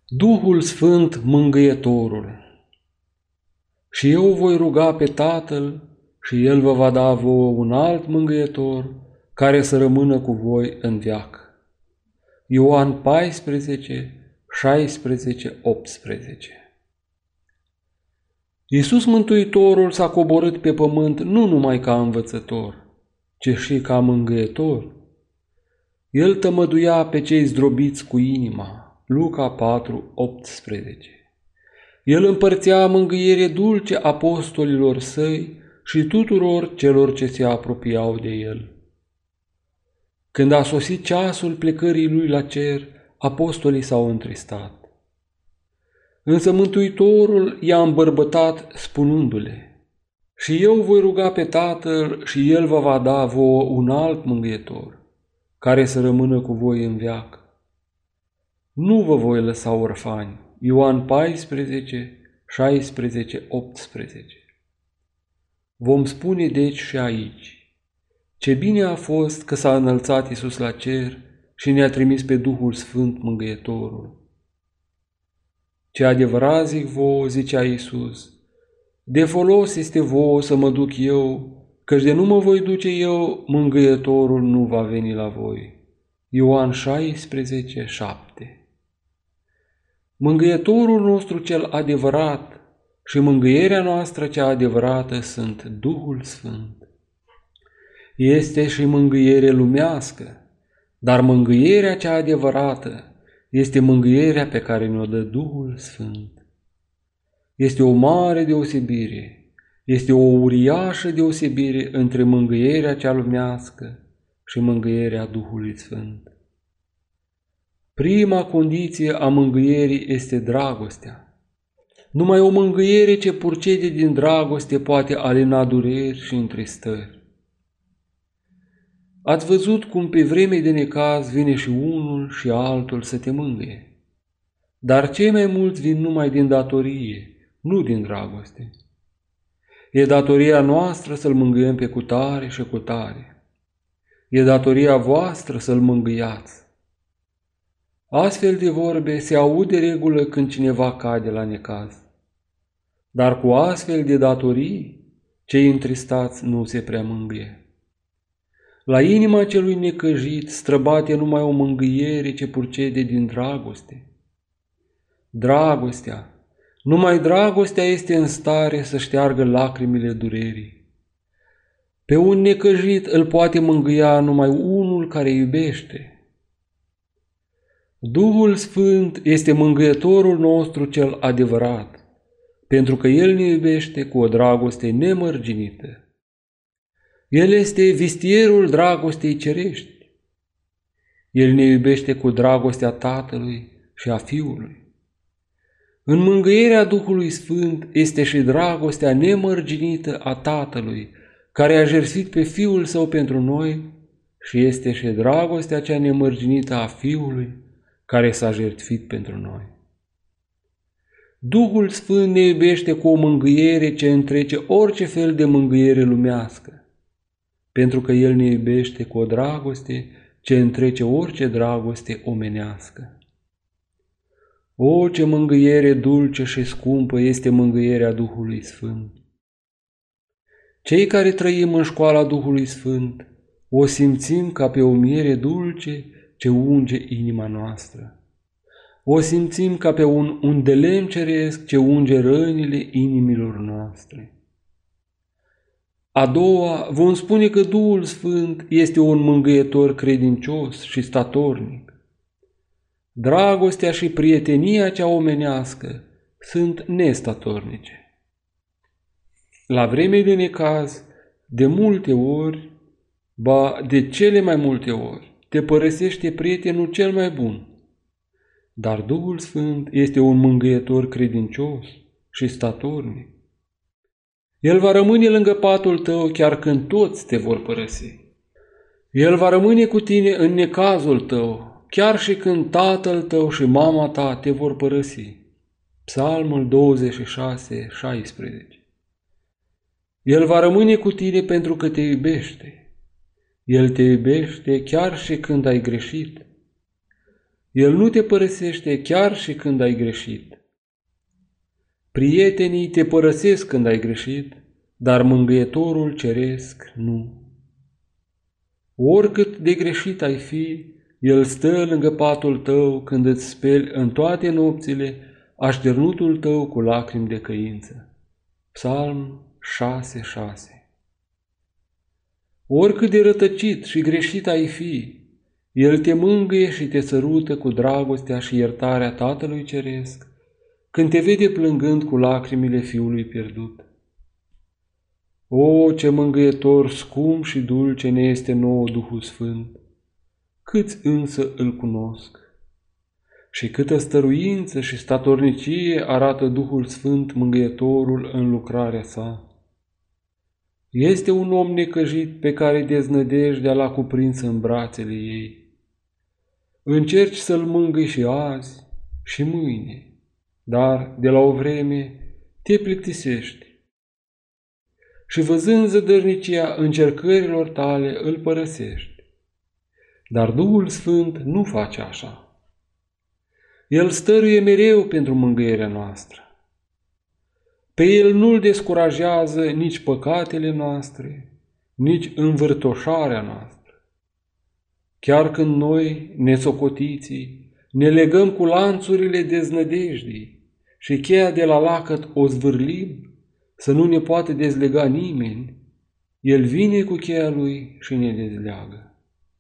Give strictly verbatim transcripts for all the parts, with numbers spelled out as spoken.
Duhul Sfânt Mângâietorul. Și eu voi ruga pe Tatăl și El vă va da vouă un alt mângâietor care să rămână cu voi în veac. Ioan paisprezece, șaisprezece, optsprezece. Iisus Mântuitorul s-a coborât pe pământ nu numai ca învățător, ci și ca mângâietor. El tămăduia pe cei zdrobiți cu inima. Luca patru, optsprezece. El împărțea mângâiere dulce apostolilor săi și tuturor celor ce se apropiau de el. Când a sosit ceasul plecării lui la cer, apostolii s-au întristat. Însă Mântuitorul i-a îmbărbătat spunându-le: și eu voi ruga pe Tatăl și El vă va da vouă un alt mângâietor, care să rămână cu voi în veac. Nu vă voi lăsa orfani. Ioan paisprezece, șaisprezece, optsprezece. Vom spune deci și aici: ce bine a fost că s-a înălțat Iisus la cer și ne-a trimis pe Duhul Sfânt Mângâietorul. Ce adevărat zic vouă, zicea Iisus, de folos este vouă să mă duc eu, căci de nu mă voi duce eu, Mângâietorul nu va veni la voi. Ioan șaisprezece, șapte. Mângâietorul nostru cel adevărat și mângâierea noastră cea adevărată sunt Duhul Sfânt. Este și mângâiere lumească, dar mângâierea cea adevărată este mângâierea pe care ne-o dă Duhul Sfânt. Este o mare deosebire, este o uriașă deosebire între mângâierea cea lumească și mângâierea Duhului Sfânt. Prima condiție a mângâierii este dragostea. Numai o mângâiere ce purcede din dragoste poate alina dureri și întristări. Ați văzut cum pe vreme de necaz vine și unul și altul să te mângâie. Dar cei mai mulți vin numai din datorie, nu din dragoste. E datoria noastră să-l mângâiem pe cutare și cutare. E datoria voastră să-l mângâiați. Astfel de vorbe se aud de regulă când cineva cade la necaz. Dar cu astfel de datorii, cei întristați nu se prea mângâie. La inima celui necăjit străbate numai o mângâiere ce purcede din dragoste. Dragostea, numai dragostea este în stare să șteargă lacrimile durerii. Pe un necăjit îl poate mângâia numai unul care iubește. Duhul Sfânt este mângâietorul nostru cel adevărat, pentru că El ne iubește cu o dragoste nemărginită. El este vistierul dragostei cerești. El ne iubește cu dragostea Tatălui și a Fiului. În mângâierea Duhului Sfânt este și dragostea nemărginită a Tatălui, care a jertfit pe Fiul Său pentru noi, și este și dragostea cea nemărginită a Fiului, care s-a jertfit pentru noi. Duhul Sfânt ne iubește cu o mângâiere ce întrece orice fel de mângâiere lumească, pentru că El ne iubește cu o dragoste ce întrece orice dragoste omenească. O, ce mângâiere dulce și scumpă este mângâierea Duhului Sfânt! Cei care trăim în școala Duhului Sfânt o simțim ca pe o miere dulce ce unge inima noastră. O simțim ca pe un undelem ceresc ce unge rănile inimilor noastre. A doua, vom spune că Duhul Sfânt este un mângâietor credincios și statornic. Dragostea și prietenia cea omenească sunt nestatornice. La vreme de necaz, de multe ori, ba de cele mai multe ori, te părăsește prietenul cel mai bun. Dar Duhul Sfânt este un mângâietor credincios și statornic. El va rămâne lângă patul tău chiar când toți te vor părăsi. El va rămâne cu tine în necazul tău, chiar și când tatăl tău și mama ta te vor părăsi. Psalmul douăzeci și șase, șaisprezece. El va rămâne cu tine pentru că te iubește. El te iubește chiar și când ai greșit. El nu te părăsește chiar și când ai greșit. Prietenii te părăsesc când ai greșit, dar Mângâietorul Ceresc nu. Oricât de greșit ai fi, El stă lângă patul tău când îți speli în toate nopțile așternutul tău cu lacrimi de căință. Psalm șase șase. Oricât de rătăcit și greșit ai fi, El te mângâie și te sărută cu dragostea și iertarea Tatălui Ceresc, când te vede plângând cu lacrimile fiului pierdut. O, ce mângâietor scump și dulce ne este nouă Duhul Sfânt! Câți însă îl cunosc? Și câtă stăruință și statornicie arată Duhul Sfânt Mângâietorul în lucrarea sa! Este un om necăjit pe care deznădejdea l-a cuprins în brațele ei. Încerci să-l mângâi și azi și mâine, dar de la o vreme te plictisești. Și văzând zădărnicia încercărilor tale, îl părăsești. Dar Duhul Sfânt nu face așa. El stăruie mereu pentru mângâierea noastră. Pe El nu-L descurajează nici păcatele noastre, nici învârtoșarea noastră. Chiar când noi, nesocotiții, ne legăm cu lanțurile deznădejdii și cheia de la lacăt o zvârlim, să nu ne poate dezlega nimeni, El vine cu cheia Lui și ne dezleagă.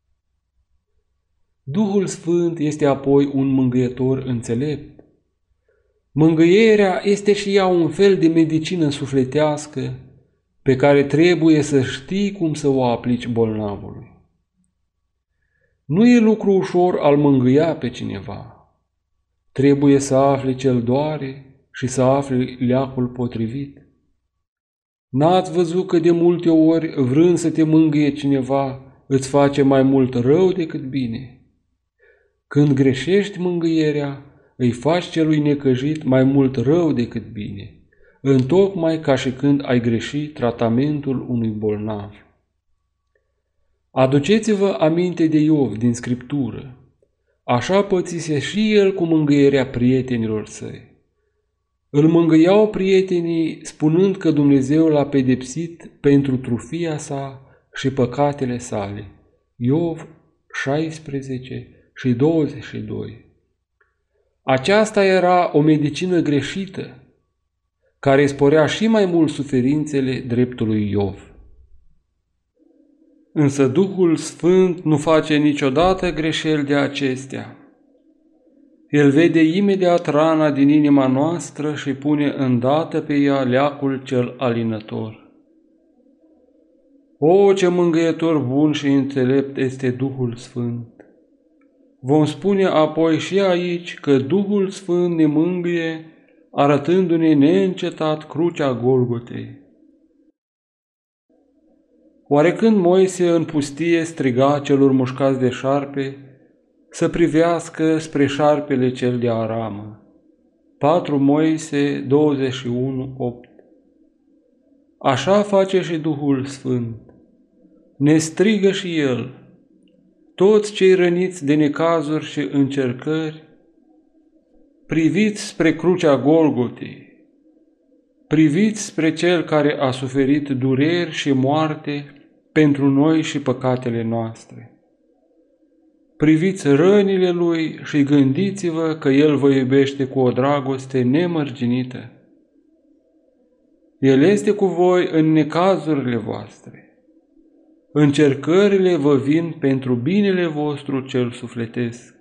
Duhul Sfânt este apoi un mângâietor înțelept. Mângâierea este și ea un fel de medicină sufletească pe care trebuie să știi cum să o aplici bolnavului. Nu e lucru ușor al mângâia pe cineva. Trebuie să afli ce-l doare și să afli leacul potrivit. N-ați văzut că de multe ori, vrând să te mângâie cineva, îți face mai mult rău decât bine? Când greșești mângâierea, îi faci celui necăjit mai mult rău decât bine, întocmai ca și când ai greși tratamentul unui bolnav. Aduceți-vă aminte de Iov din Scriptură. Așa pățise și el cu mângâierea prietenilor săi. Îl mângâiau prietenii spunând că Dumnezeu l-a pedepsit pentru trufia sa și păcatele sale. Iov șaisprezece și douăzeci și doi. Aceasta era o medicină greșită, care sporea și mai mult suferințele dreptului Iov. Însă Duhul Sfânt nu face niciodată greșeli de acestea. El vede imediat rana din inima noastră și pune îndată pe ea leacul cel alinător. O, ce mângâietor bun și înțelept este Duhul Sfânt! Vom spune apoi și aici că Duhul Sfânt ne mângâie, arătându-ne neîncetat crucea Golgotei. Oare când Moise în pustie striga celor mușcați de șarpe să privească spre șarpele cel de aramă? patru Moise douăzeci și unu opt. Așa face și Duhul Sfânt. Ne strigă și El. Toți cei răniți de necazuri și încercări, priviți spre crucea Golgotei, priviți spre Cel care a suferit dureri și moarte pentru noi și păcatele noastre. Priviți rănile Lui și gândiți-vă că El vă iubește cu o dragoste nemărginită. El este cu voi în necazurile voastre. Încercările vă vin pentru binele vostru cel sufletesc.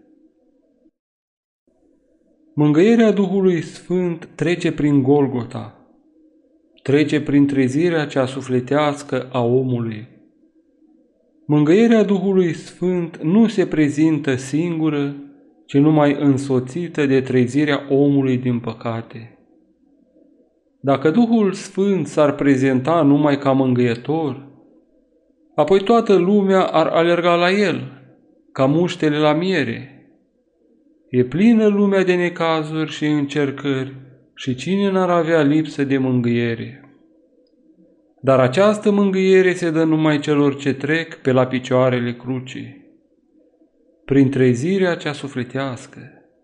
Mângâierea Duhului Sfânt trece prin Golgota, trece prin trezirea cea sufletească a omului. Mângâierea Duhului Sfânt nu se prezintă singură, ci numai însoțită de trezirea omului din păcate. Dacă Duhul Sfânt s-ar prezenta numai ca mângâietor, apoi toată lumea ar alerga la El, ca muștele la miere. E plină lumea de necazuri și încercări și cine n-ar avea lipsă de mângâiere? Dar această mângâiere se dă numai celor ce trec pe la picioarele crucii. prin trezirea cea sufletească.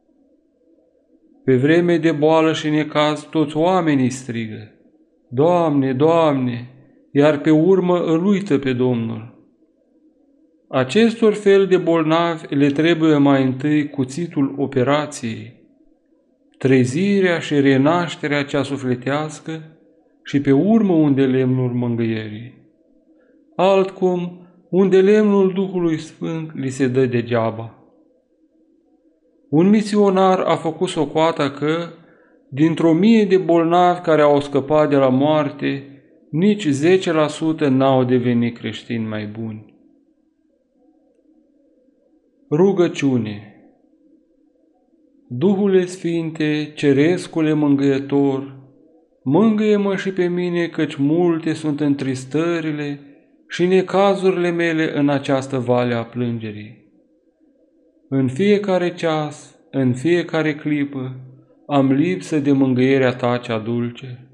Pe vreme de boală și necaz toți oamenii strigă, Doamne, Doamne, iar pe urmă îl uită pe Domnul. Acestor fel de bolnavi le trebuie mai întâi cuțitul operației, trezirea și renașterea cea sufletească și pe urmă unde lemnul mângâierii. Altcum, unde lemnul Duhului Sfânt li se dă degeaba. Un misionar a făcut socoata că, dintr-o mie de bolnavi care au scăpat de la moarte, nici zece la sută n-au devenit creștini mai buni. Rugăciune. Duhule Sfinte, Cerescule Mângâietor, mângâie-mă și pe mine, căci multe sunt întristările și necazurile mele în această vale a plângerii. În fiecare ceas, în fiecare clipă, am lipsă de mângâierea Ta cea dulce.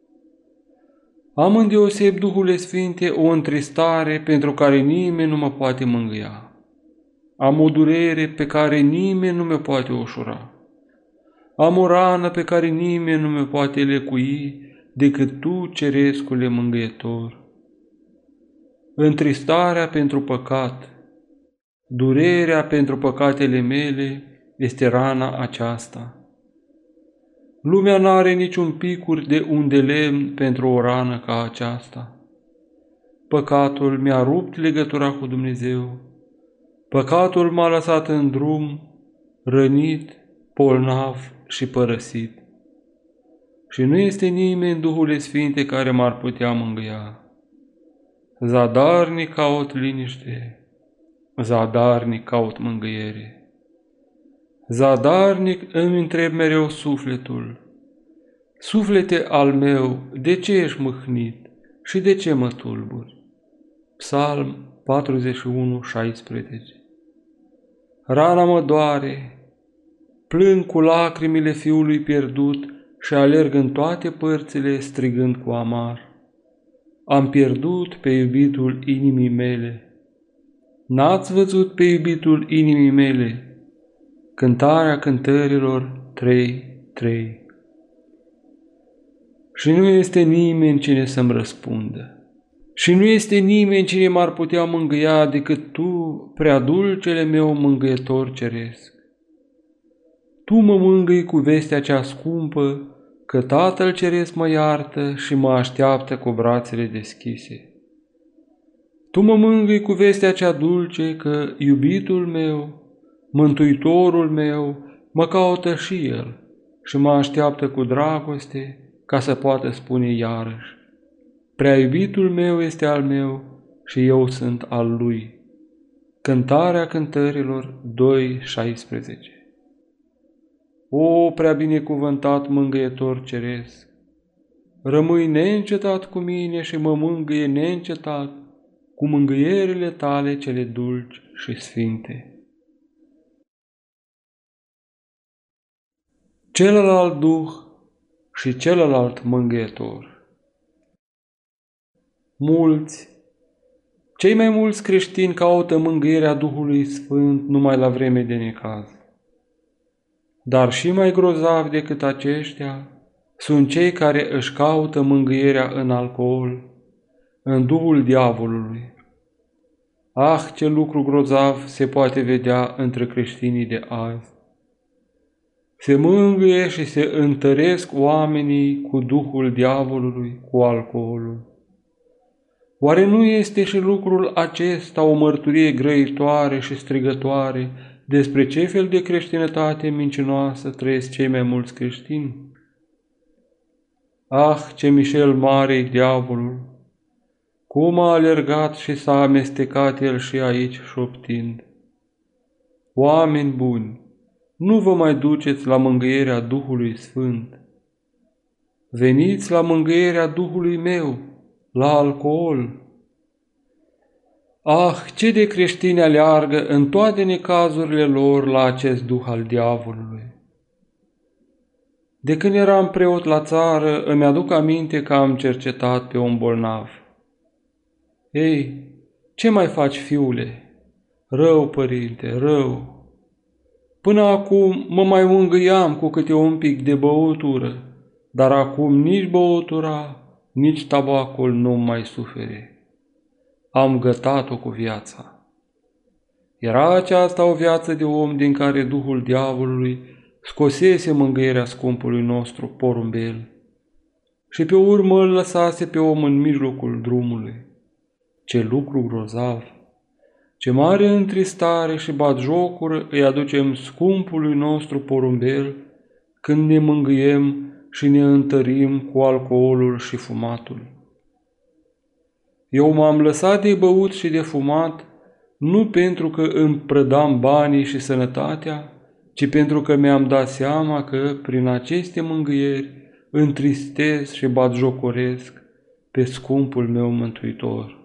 Am îndeoseb, Duhule Sfinte, o întristare pentru care nimeni nu mă poate mângâia. Am o durere pe care nimeni nu mă poate ușura. Am o rană pe care nimeni nu mă poate lecui decât Tu, Cerescule Mângâietor. Întristarea pentru păcat, durerea pentru păcatele mele este rana aceasta. Lumea n-are niciun picuri de un de lemn pentru o rană ca aceasta. Păcatul mi-a rupt legătura cu Dumnezeu. Păcatul m-a lăsat în drum, rănit, bolnav și părăsit. Și nu este nimeni, Duhule Sfinte, care m-ar putea mângâia. Zadarnic caut liniște, zadarnic caut mângâiere. Zadarnic îmi întreb mereu sufletul, Suflete al meu, de ce ești mâhnit și de ce mă tulburi? Psalm patruzeci și unu, șaisprezece. Rana mă doare, plâng cu lacrimile fiului pierdut și alerg în toate părțile strigând cu amar. Am pierdut pe iubitul inimii mele. N-ați văzut pe iubitul inimii mele? Cântarea cântărilor trei trei. Și nu este nimeni cine să-mi răspundă. Și nu este nimeni cine m-ar putea mângâia decât Tu, prea dulcele meu mângâietor ceresc. Tu mă mângâi cu vestea cea scumpă, că Tatăl Ceresc mă iartă și mă așteaptă cu brațele deschise. Tu mă mângâi cu vestea cea dulce, că iubitul meu, Mântuitorul meu, mă caută și El și mă așteaptă cu dragoste ca să poată spune iarăși: prea iubitul meu este al meu și eu sunt al Lui. Cântarea cântărilor doi șaisprezece. O, prea binecuvântat mângâietor ceresc, rămâi neîncetat cu mine și mă mângâie neîncetat cu mângâierile Tale cele dulci și sfinte. Celălalt Duh și celălalt mângâietor. Mulți, cei mai mulți creștini caută mângâierea Duhului Sfânt numai la vreme de necaz. Dar și mai grozavi decât aceștia sunt cei care își caută mângâierea în alcool, în duhul diavolului. Ah, ce lucru grozav se poate vedea între creștinii de azi! Se mângâie și se întăresc oamenii cu duhul diavolului, cu alcoolul. Oare nu este și lucrul acesta o mărturie grăitoare și strigătoare despre ce fel de creștinătate mincinoasă trăiesc cei mai mulți creștini? Ah, ce mișel mare-i diavolul! Cum a alergat și s-a amestecat el și aici șoptind: oameni buni, nu vă mai duceți la mângâierea Duhului Sfânt. Veniți la mângâierea Duhului meu, la alcool. Ah, ce de creștini aleargă în toate necazurile lor la acest duh al diavolului. De când eram preot la țară, îmi aduc aminte că am cercetat pe un bolnav. Ei, ce mai faci, fiule? Rău, Părinte, rău. Până acum mă mai mângâiam cu câte un pic de băutură, dar acum nici băutura, nici tabacul nu mai sufere. Am gătat-o cu viața. Era aceasta o viață de om din care duhul diavolului scosese mângâierea scumpului nostru porumbel și pe urmă îl lăsase pe om în mijlocul drumului. Ce lucru grozav! Ce mare întristare și batjocură îi aducem scumpului nostru porumbel când ne mângâiem și ne întărim cu alcoolul și fumatul. Eu m-am lăsat de băut și de fumat nu pentru că îmi prădam banii și sănătatea, ci pentru că mi-am dat seama că, prin aceste mângâieri, întristez și batjocoresc pe scumpul meu Mântuitor.